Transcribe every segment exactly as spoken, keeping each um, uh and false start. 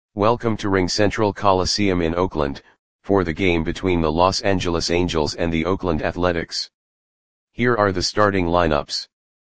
Welcome to RingCentral Coliseum in Oakland, for the game between the Los Angeles Angels and the Oakland Athletics. Here are the starting lineups.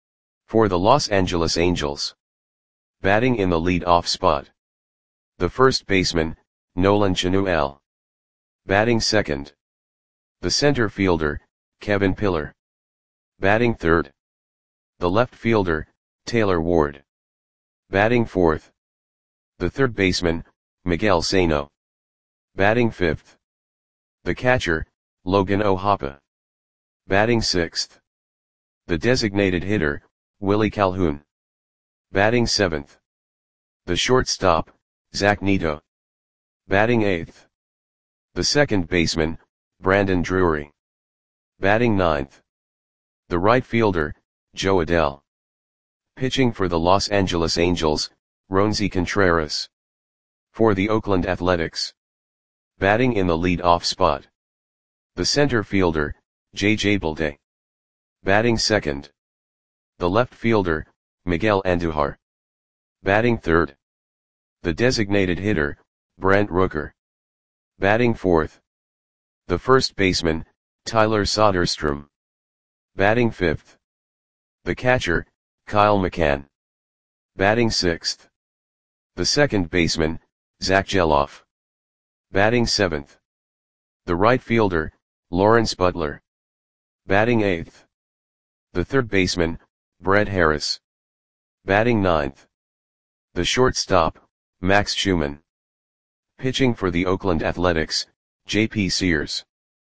For the Los Angeles Angels. Batting in the lead-off spot. The first baseman, Nolan Chanuel. Batting second. The center fielder, Kevin Pillar. Batting third. The left fielder, Taylor Ward. Batting fourth. The third baseman, Miguel Sano. Batting fifth. The catcher, Logan O'Hoppe. Batting sixth. The designated hitter, Willie Calhoun. Batting seventh. The shortstop, Zach Neto. Batting eighth. The second baseman, Brandon Drury. Batting ninth. The right fielder, Joe Adell. Pitching for the Los Angeles Angels, Roansy Contreras. For the Oakland Athletics. Batting in the lead-off spot. The center fielder, J J Bleday. Batting second. The left fielder, Miguel Andujar. Batting third. The designated hitter, Brent Rooker. Batting fourth. The first baseman, Tyler Soderstrom. Batting fifth. The catcher, Kyle McCann. Batting sixth. The second baseman, Zach Geloff. Batting seventh. The right fielder, Lawrence Butler. Batting eighth. The third baseman, Brett Harris. Batting ninth. The shortstop, Max Schumann. Pitching for the Oakland Athletics, J P Sears.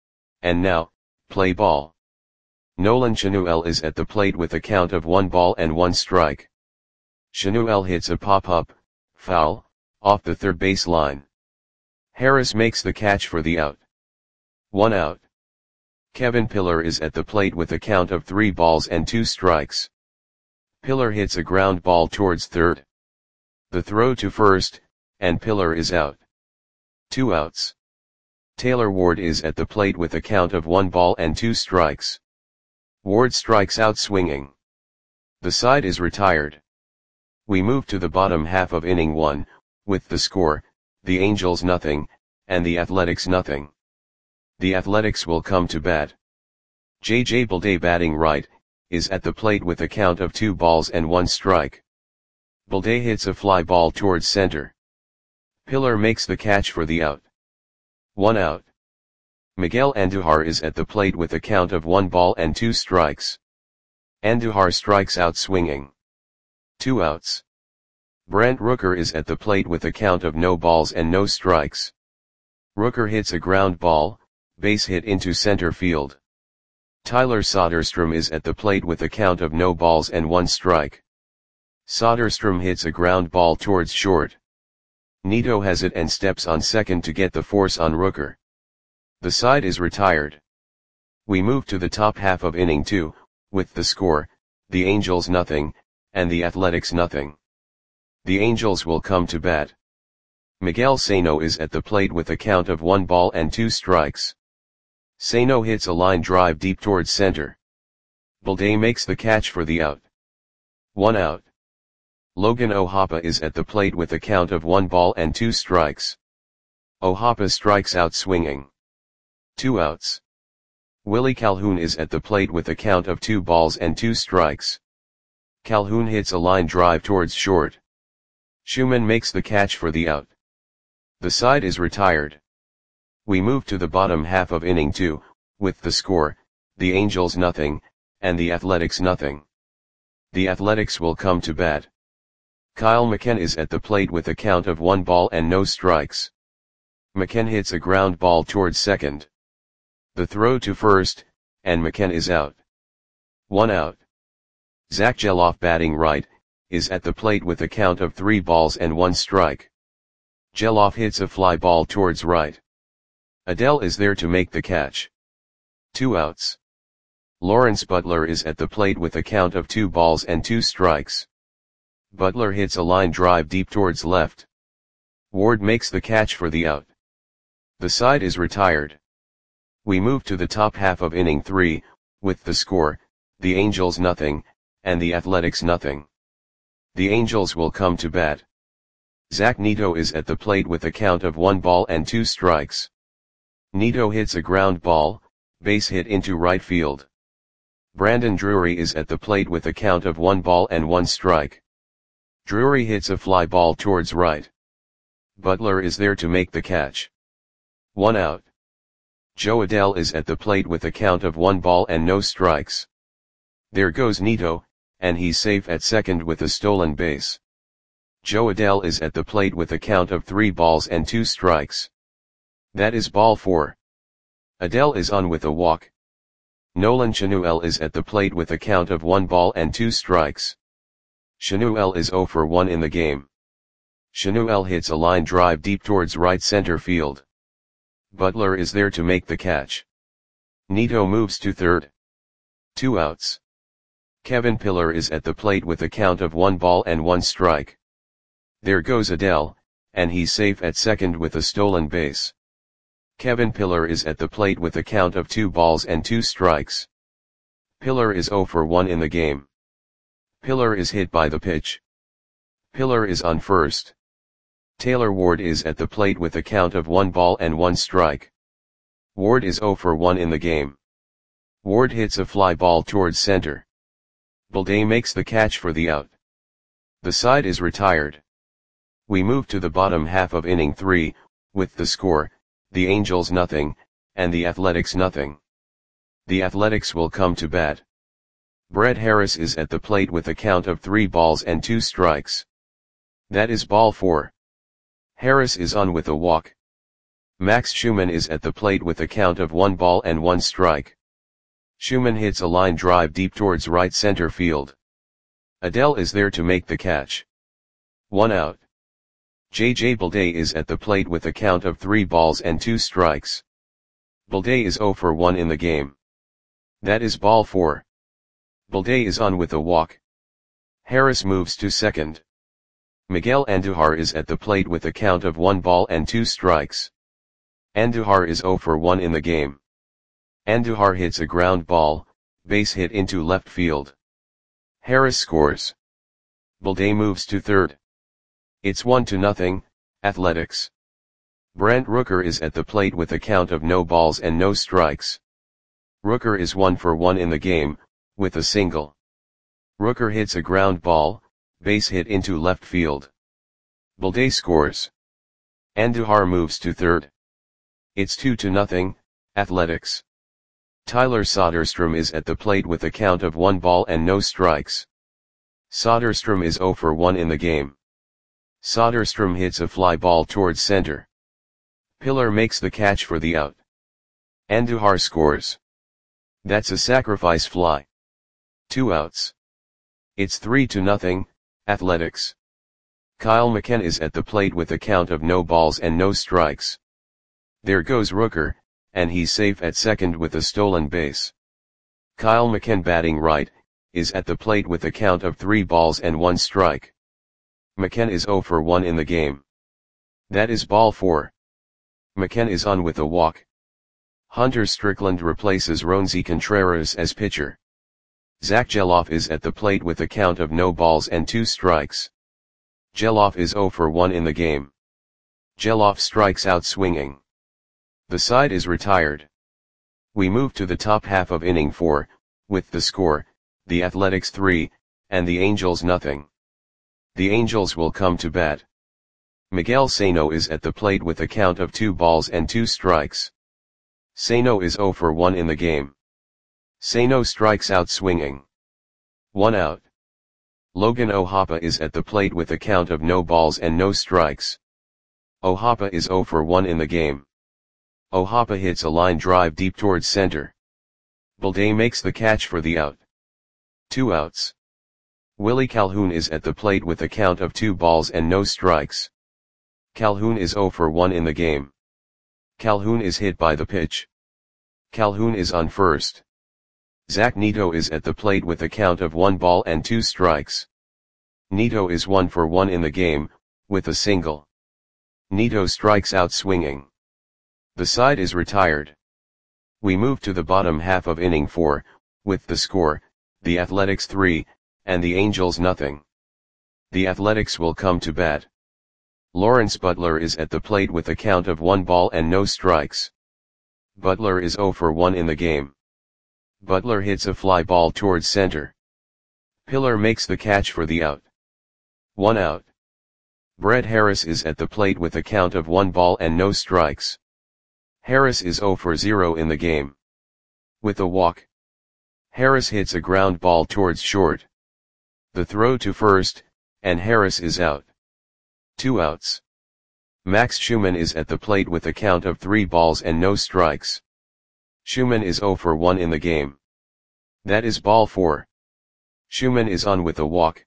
And now, play ball. Nolan Chanuel is at the plate with a count of one ball and one strike. Chanuel hits a pop-up, foul, off the third base line. Harris makes the catch for the out. One out. Kevin Pillar is at the plate with a count of three balls and two strikes. Pillar hits a ground ball towards third. The throw to first, and Pillar is out. Two outs. Taylor Ward is at the plate with a count of one ball and two strikes. Ward strikes out swinging. The side is retired. We move to the bottom half of inning one, with the score, the Angels nothing, and the Athletics nothing. The Athletics will come to bat. J J Bleday batting right, is at the plate with a count of two balls and one strike. Bleday hits a fly ball towards center. Pillar makes the catch for the out. One out. Miguel Andujar is at the plate with a count of one ball and two strikes. Andujar strikes out swinging. Two outs. Brent Rooker is at the plate with a count of no balls and no strikes. Rooker hits a ground ball, base hit into center field. Tyler Soderstrom is at the plate with a count of no balls and one strike. Soderstrom hits a ground ball towards short. Neto has it and steps on second to get the force on Rooker. The side is retired. We move to the top half of inning two, with the score, the Angels nothing, and the Athletics nothing. The Angels will come to bat. Miguel Sano is at the plate with a count of one ball and two strikes. Sano hits a line drive deep towards center. Bleday makes the catch for the out. One out. Logan O'Hoppe is at the plate with a count of one ball and two strikes. O'Hoppe strikes out swinging. Two outs. Willie Calhoun is at the plate with a count of two balls and two strikes. Calhoun hits a line drive towards short. Schumann makes the catch for the out. The side is retired. We move to the bottom half of inning two, with the score, the Angels nothing, and the Athletics nothing. The Athletics will come to bat. Kyle McCann is at the plate with a count of one ball and no strikes. McCann hits a ground ball towards second. The throw to first, and McCann is out. One out. Zach Geloff batting right, is at the plate with a count of three balls and one strike. Geloff hits a fly ball towards right. Adell is there to make the catch. Two outs. Lawrence Butler is at the plate with a count of two balls and two strikes. Butler hits a line drive deep towards left. Ward makes the catch for the out. The side is retired. We move to the top half of inning three, with the score, the Angels nothing, and the Athletics nothing. The Angels will come to bat. Zach Neto is at the plate with a count of one ball and two strikes. Neto hits a ground ball, base hit into right field. Brandon Drury is at the plate with a count of one ball and one strike. Drury hits a fly ball towards right. Butler is there to make the catch. One out. Joe Adell is at the plate with a count of one ball and no strikes. There goes Neto, and he's safe at second with a stolen base. Joe Adell is at the plate with a count of three balls and two strikes. That is ball four. Adell is on with a walk. Nolan Chanuel is at the plate with a count of one ball and two strikes. Chanuel is zero for one in the game. Chanuel hits a line drive deep towards right center field. Butler is there to make the catch. Neto moves to third. Two outs. Kevin Pillar is at the plate with a count of one ball and one strike. There goes Adell, and he's safe at second with a stolen base. Kevin Pillar is at the plate with a count of two balls and two strikes. Pillar is zero for one in the game. Pillar is hit by the pitch. Pillar is on first. Taylor Ward is at the plate with a count of one ball and one strike. Ward is zero for one in the game. Ward hits a fly ball towards center. Balday makes the catch for the out. The side is retired. We move to the bottom half of inning three, with the score, the Angels nothing, and the Athletics nothing. The Athletics will come to bat. Brett Harris is at the plate with a count of three balls and two strikes. That is ball four. Harris is on with a walk. Max Schumann is at the plate with a count of one ball and one strike. Schumann hits a line drive deep towards right center field. Adell is there to make the catch. One out. J J Balday is at the plate with a count of three balls and two strikes. Balday is zero for one in the game. That is ball four. Balday is on with a walk. Harris moves to second. Miguel Andujar is at the plate with a count of one ball and two strikes. Andujar is zero for one in the game. Andujar hits a ground ball, base hit into left field. Harris scores. Balday moves to third. It's one to nothing, Athletics. Brent Rooker is at the plate with a count of no balls and no strikes. Rooker is one for one in the game, with a single. Rooker hits a ground ball, base hit into left field. Balday scores. Andujar moves to third. It's two to nothing, Athletics. Tyler Soderstrom is at the plate with a count of one ball and no strikes. Soderstrom is zero for one in the game. Soderstrom hits a fly ball towards center. Pillar makes the catch for the out. Andujar scores. That's a sacrifice fly. Two outs. It's three to nothing, Athletics. Kyle McKen is at the plate with a count of no balls and no strikes. There goes Rooker, and he's safe at second with a stolen base. Kyle McKen batting right, is at the plate with a count of three balls and one strike. McKen is zero for one in the game. That is ball four. McKen is on with a walk. Hunter Strickland replaces Ronzi Contreras as pitcher. Zach Geloff is at the plate with a count of no balls and two strikes. Geloff is zero for one in the game. Geloff strikes out swinging. The side is retired. We move to the top half of inning four, with the score, the Athletics three, and the Angels nothing. The Angels will come to bat. Miguel Sano is at the plate with a count of two balls and two strikes. Sano is zero for one in the game. Sano strikes out swinging. One out. Logan O'Hoppe is at the plate with a count of no balls and no strikes. O'Hoppe is zero for one in the game. O'Hoppe hits a line drive deep towards center. Balday makes the catch for the out. Two outs. Willie Calhoun is at the plate with a count of two balls and no strikes. Calhoun is zero for one in the game. Calhoun is hit by the pitch. Calhoun is on first. Zach Neto is at the plate with a count of one ball and two strikes. Neto is one for one in the game, with a single. Neto strikes out swinging. The side is retired. We move to the bottom half of inning four, with the score, the Athletics three, and the Angels nothing. The Athletics will come to bat. Lawrence Butler is at the plate with a count of one ball and no strikes. Butler is zero for one in the game. Butler hits a fly ball towards center. Pillar makes the catch for the out. One out. Brett Harris is at the plate with a count of one ball and no strikes. Harris is zero for zero in the game. With a walk, Harris hits a ground ball towards short. The throw to first, and Harris is out. Two outs. Max Schumann is at the plate with a count of three balls and no strikes. Schumann is zero for one in the game. That is ball four. Schumann is on with a walk.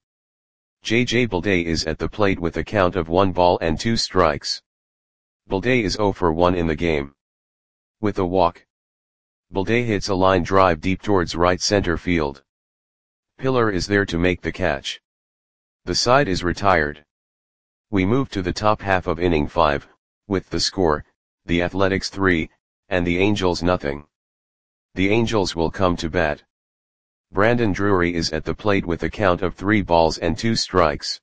J J Bleday is at the plate with a count of one ball and two strikes. Bleday is zero for one in the game. With a walk, Bleday hits a line drive deep towards right center field. Pillar is there to make the catch. The side is retired. We move to the top half of inning five, with the score, the Athletics three, and the Angels nothing. The Angels will come to bat. Brandon Drury is at the plate with a count of three balls and two strikes.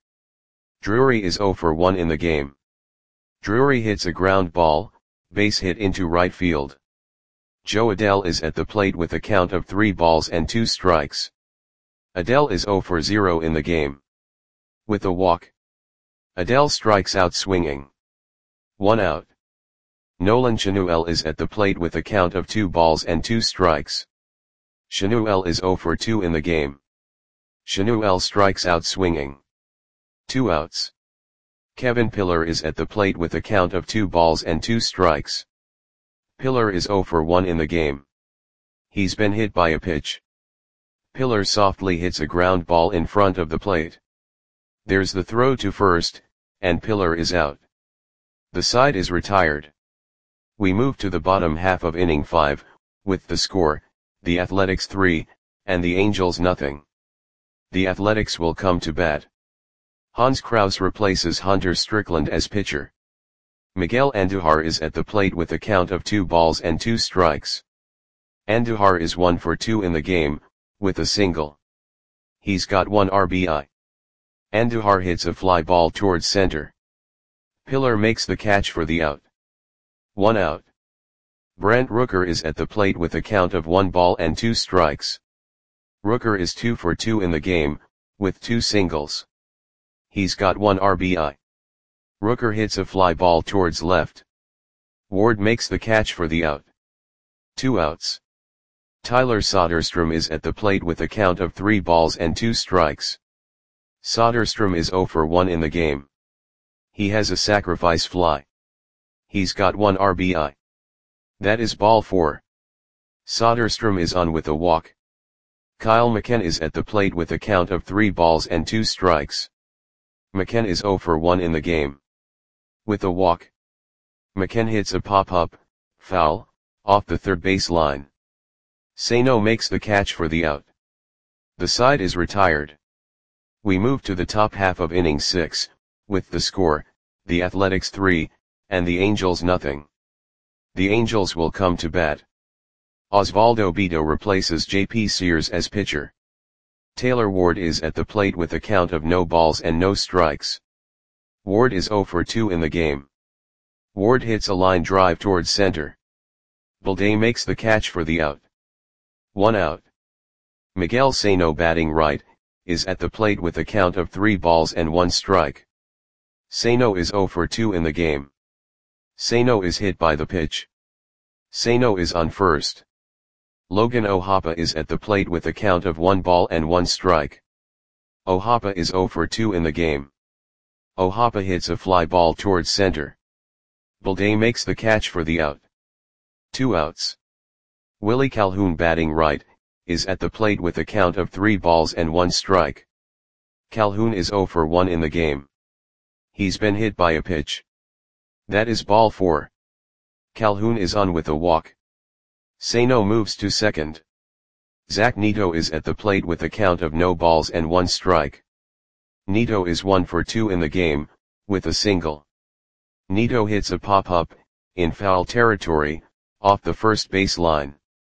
Drury is zero for one in the game. Drury hits a ground ball, base hit into right field. Joe Adell is at the plate with a count of three balls and two strikes. Adell is zero for zero in the game. With a walk, Adell strikes out swinging. One out. Nolan Chanuel is at the plate with a count of two balls and two strikes. Chanuel is zero for two in the game. Chanuel strikes out swinging. Two outs. Kevin Pillar is at the plate with a count of two balls and two strikes. Pillar is zero for one in the game. He's been hit by a pitch. Pillar softly hits a ground ball in front of the plate. There's the throw to first, and Pillar is out. The side is retired. We move to the bottom half of inning five, with the score, the Athletics three, and the Angels nothing. The Athletics will come to bat. Hans Kraus replaces Hunter Strickland as pitcher. Miguel Andujar is at the plate with a count of two balls and two strikes. Andujar is one for two in the game, with a single. He's got one R B I. Andujar hits a fly ball towards center. Pillar makes the catch for the out. One out. Brent Rooker is at the plate with a count of one ball and two strikes. Rooker is two for two in the game, with two singles. He's got one R B I. Rooker hits a fly ball towards left. Ward makes the catch for the out. Two outs. Tyler Soderstrom is at the plate with a count of three balls and two strikes. Soderstrom is zero for one in the game. He has a sacrifice fly. He's got one R B I. That is ball four. Soderstrom is on with a walk. Kyle McKen is at the plate with a count of three balls and two strikes. McKen is zero for one in the game. With a walk, McKen hits a pop-up, foul, off the third base line. Sano makes the catch for the out. The side is retired. We move to the top half of inning six, with the score, the Athletics three, and the Angels nothing. The Angels will come to bat. Osvaldo Bido replaces J P Sears as pitcher. Taylor Ward is at the plate with a count of no balls and no strikes. Ward is zero for two in the game. Ward hits a line drive towards center. Bleday makes the catch for the out. One out. Miguel Sano, batting right, is at the plate with a count of three balls and one strike. Sano is zero for two in the game. Sano is hit by the pitch. Sano is on first. Logan O'Hoppe is at the plate with a count of one ball and one strike. O'Hoppe is zero for two in the game. O'Hoppe hits a fly ball towards center. Bleday makes the catch for the out. Two outs. Willie Calhoun, batting right, is at the plate with a count of three balls and one strike. Calhoun is zero for one in the game. He's been hit by a pitch. That is ball four. Calhoun is on with a walk. Sano moves to second. Zach Neto is at the plate with a count of no balls and one strike. Neto is one for two in the game, with a single. Neto hits a pop-up, in foul territory, off the first base line.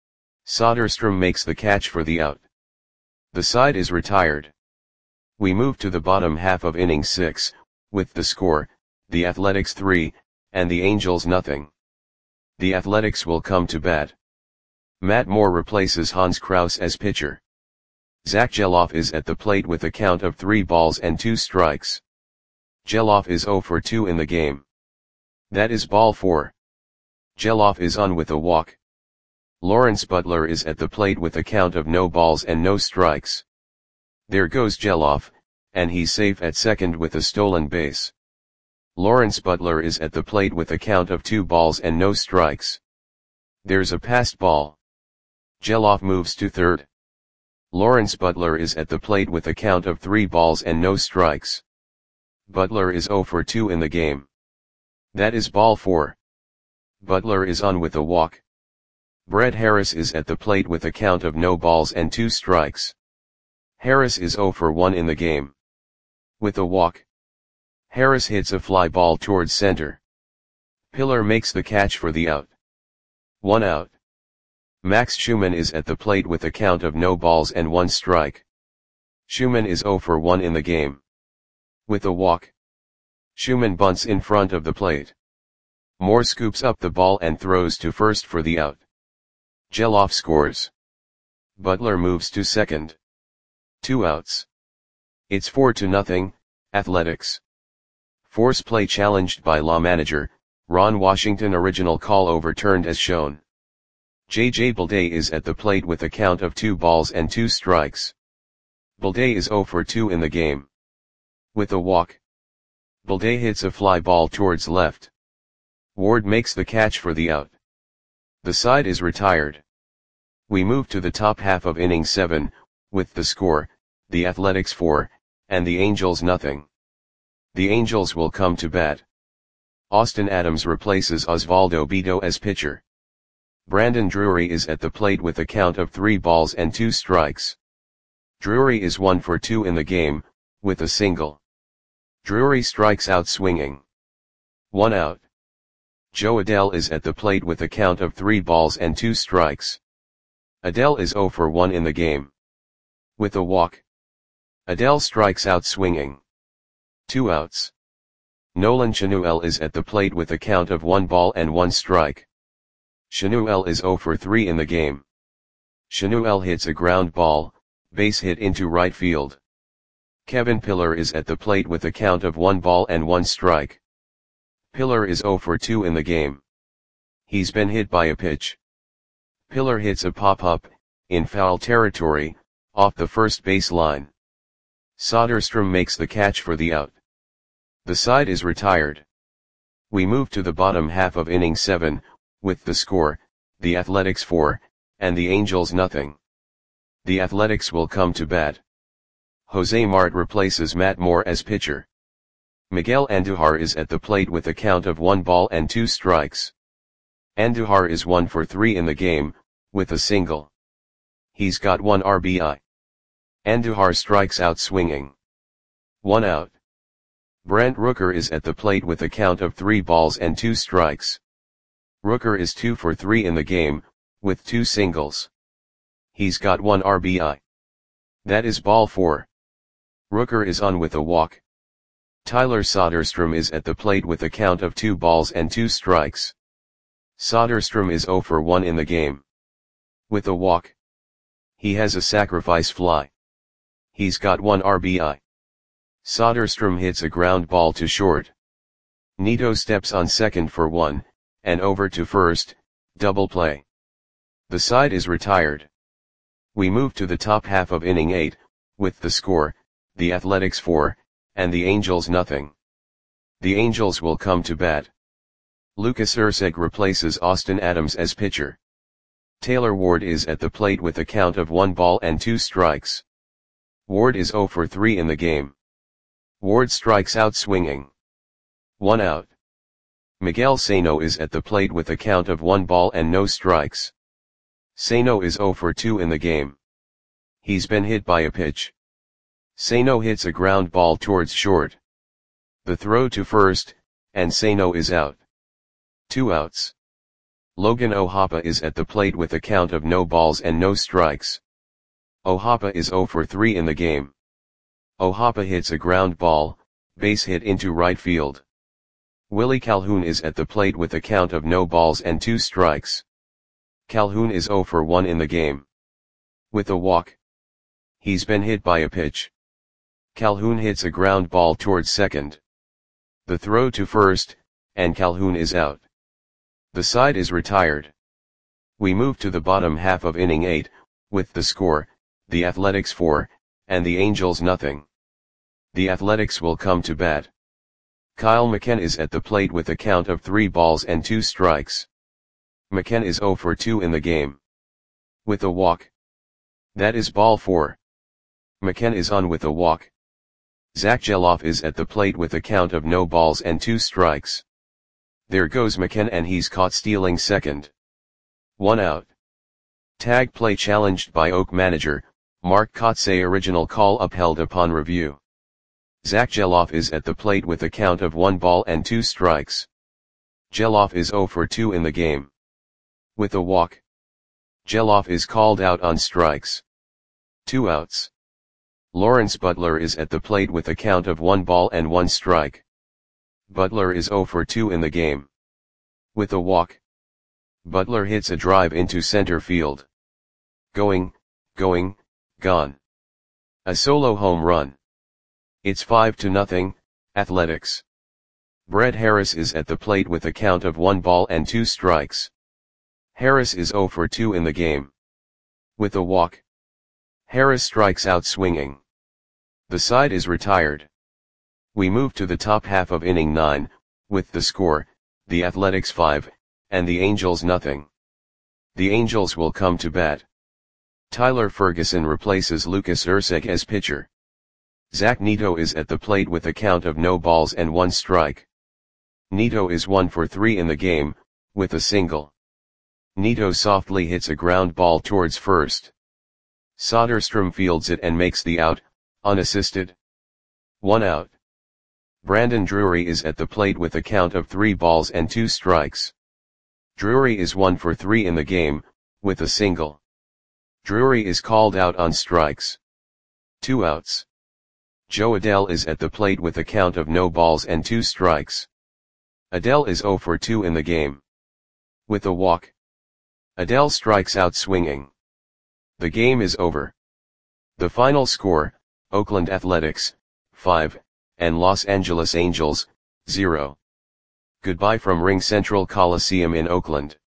Soderstrom makes the catch for the out. The side is retired. We move to the bottom half of inning six, with the score, the Athletics three, and the Angels nothing. The Athletics will come to bat. Matt Moore replaces Hans Kraus as pitcher. Zach Geloff is at the plate with a count of three balls and two strikes. Geloff is zero for two in the game. That is ball four. Geloff is on with a walk. Lawrence Butler is at the plate with a count of no balls and no strikes. There goes Geloff, and he's safe at second with a stolen base. Lawrence Butler is at the plate with a count of two balls and no strikes. There's a passed ball. Geloff moves to third. Lawrence Butler is at the plate with a count of three balls and no strikes. Butler is zero for two in the game. That is ball four. Butler is on with a walk. Brett Harris is at the plate with a count of no balls and two strikes. Harris is zero for one in the game. With a walk. Harris hits a fly ball towards center. Pillar makes the catch for the out. One out. Max Schumann is at the plate with a count of no balls and one strike. Schumann is zero for one in the game. With a walk. Schumann bunts in front of the plate. Moore scoops up the ball and throws to first for the out. Geloff scores. Butler moves to second. Two outs. It's four to nothing, Athletics. Force play challenged by law manager, Ron Washington. Original call overturned as shown. J J Bleday is at the plate with a count of two balls and two strikes. Bleday is zero for two in the game. With a walk. Bleday hits a fly ball towards left. Ward makes the catch for the out. The side is retired. We move to the top half of inning seven, with the score, the Athletics four, and the Angels nothing. The Angels will come to bat. Austin Adams replaces Osvaldo Bido as pitcher. Brandon Drury is at the plate with a count of three balls and two strikes. Drury is one for two in the game, with a single. Drury strikes out swinging. One out. Joe Adell is at the plate with a count of three balls and two strikes. Adell is zero for one in the game. With a walk. Adell strikes out swinging. Two outs. Nolan Chanuel is at the plate with a count of one ball and one strike. Chanuel is zero for three in the game. Chanuel hits a ground ball, base hit into right field. Kevin Pillar is at the plate with a count of one ball and one strike. Pillar is zero for two in the game. He's been hit by a pitch. Pillar hits a pop-up, in foul territory, off the first base line. Soderstrom makes the catch for the out. The side is retired. We move to the bottom half of inning seven, with the score, the Athletics four, and the Angels nothing. The Athletics will come to bat. Jose Marte replaces Matt Moore as pitcher. Miguel Andujar is at the plate with a count of one ball and two strikes. Andujar is one for three in the game, with a single. He's got one R B I. Andujar strikes out swinging. One out. Brent Rooker is at the plate with a count of three balls and two strikes. Rooker is two for three in the game, with two singles. He's got one R B I. That is ball four. Rooker is on with a walk. Tyler Soderstrom is at the plate with a count of two balls and two strikes. Soderstrom is zero for one in the game. With a walk. He has a sacrifice fly. He's got one R B I. Soderstrom hits a ground ball to short. Nito steps on second for one, and over to first, double play. The side is retired. We move to the top half of inning eight, with the score, the Athletics four, and the Angels nothing. The Angels will come to bat. Lucas Erceg replaces Austin Adams as pitcher. Taylor Ward is at the plate with a count of one ball and two strikes. Ward is zero for three in the game. Ward strikes out swinging. One out. Miguel Sano is at the plate with a count of one ball and no strikes. Sano is zero for two in the game. He's been hit by a pitch. Sano hits a ground ball towards short. The throw to first, and Sano is out. Two outs. Logan O'Hoppe is at the plate with a count of no balls and no strikes. O'Hoppe is zero for three in the game. O'Hoppe hits a ground ball, base hit into right field. Willie Calhoun is at the plate with a count of no balls and two strikes. Calhoun is zero for one in the game. With a walk. He's been hit by a pitch. Calhoun hits a ground ball towards second. The throw to first, and Calhoun is out. The side is retired. We move to the bottom half of inning eight, with the score, the Athletics four, and the Angels nothing. The Athletics will come to bat. Kyle McKen is at the plate with a count of three balls and two strikes. McKen is zero for two in the game. With a walk. That is ball four. McKen is on with a walk. Zach Geloff is at the plate with a count of no balls and two strikes. There goes McKen and he's caught stealing second. One out. Tag play challenged by Oak manager, Mark Kotsay. Original call upheld upon review. Zach Geloff is at the plate with a count of one ball and two strikes. Geloff is zero for two in the game. With a walk. Geloff is called out on strikes. Two outs. Lawrence Butler is at the plate with a count of one ball and one strike. Butler is zero for two in the game. With a walk. Butler hits a drive into center field. Going, going, gone. A solo home run. It's five to nothing, Athletics. Brett Harris is at the plate with a count of one ball and two strikes. Harris is zero for two in the game. With a walk. Harris strikes out swinging. The side is retired. We move to the top half of inning nine, with the score, the Athletics five, and the Angels nothing. The Angels will come to bat. Tyler Ferguson replaces Lucas Erceg as pitcher. Zach Neto is at the plate with a count of no balls and one strike. Neto is one for three in the game, with a single. Neto softly hits a ground ball towards first. Soderstrom fields it and makes the out, unassisted. One out. Brandon Drury is at the plate with a count of three balls and two strikes. Drury is one for three in the game, with a single. Drury is called out on strikes. Two outs. Joe Adell is at the plate with a count of no balls and two strikes. Adell is zero for two in the game. With a walk. Adell strikes out swinging. The game is over. The final score, Oakland Athletics, five, and Los Angeles Angels, zero. Goodbye from Ring Central Coliseum in Oakland.